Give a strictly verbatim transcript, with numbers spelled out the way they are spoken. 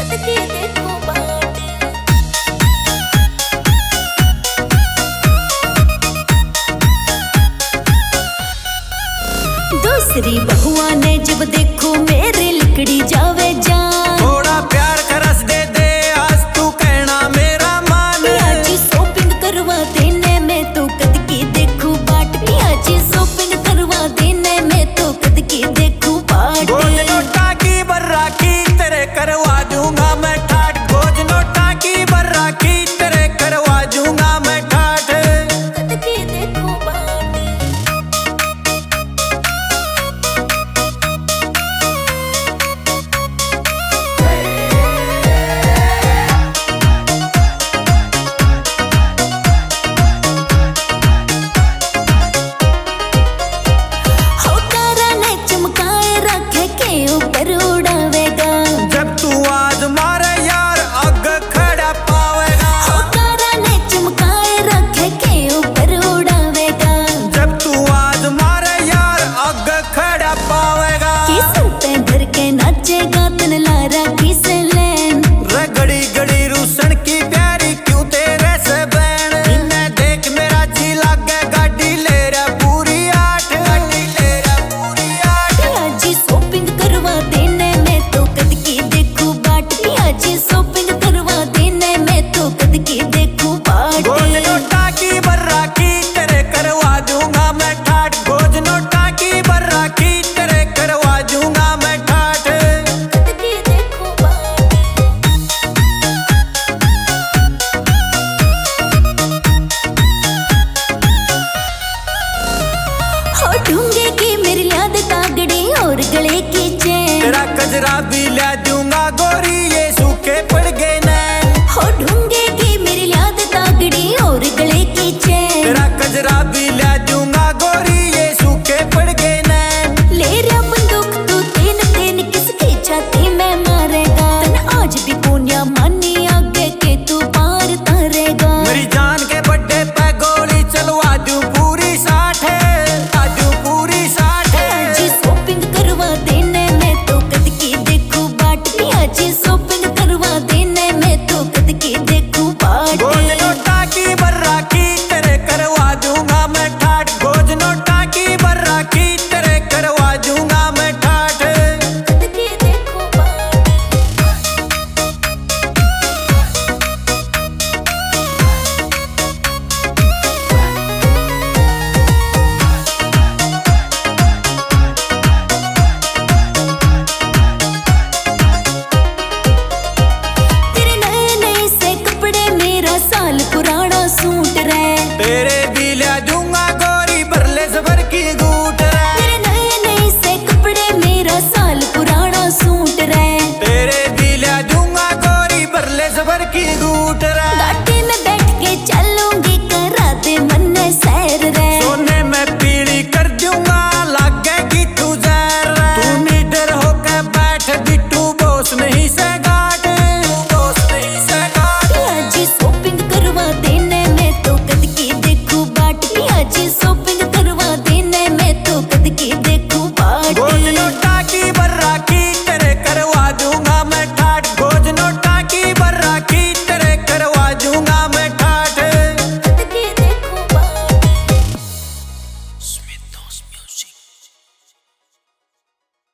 के देखो बाट। दूसरी बहुआ ने जब देखो मेरे लिकड़ी जावे जान। थोड़ा प्यार का रस दे दे आज तू कहना मेरा मान। पियाजी शॉपिंग करवा देने में तो कद की देखूं बाट। पियाजी शॉपिंग करवा देने में तो कद की देखूं बाट। गोज नोटा की बर्रा की तेरे करवा दूंगा मैं ठाट। गोज नोटा की बर्रा की तेरे करवा दूंगा मैं ठाट। कद की देखो बाट। हो तारा ने चमकाए रखे के ऊपर उड़ावेगा। जब तू आज मारे यार अग खड़ा पावेगा। हो तारा ने चमकाए रखे के ऊपर उड़ावेगा। जब तू आज मारे यार अग खड़ा पावेगा। किस पे धर के नाचेगा तन लारा किस लैन। रे गड़ी गड़ी रूसन की प्यारी क्यों तेरे से बैन। इन्हें देख मेरा जी लागे गाड़ी ले रे पूरी आठ। गाड़ी ले रे पूरी आठ। पियाजी शॉपिंग करवा देने में तो कद की देखूं बाट। पियाजी शॉपिंग करवा देने में तो कद की देखूं बाट। गोज नोटा की बर्रा की तेरे करवा दूंगा मैं ठाट। गोज नोटा की बर्रा की तेरे करवा दूंगा मैं ठाट। कद की देखूं बाट। हो ढूंढे की मेरी याद तागड़ी और गले की चैन। तेरा कजरा भी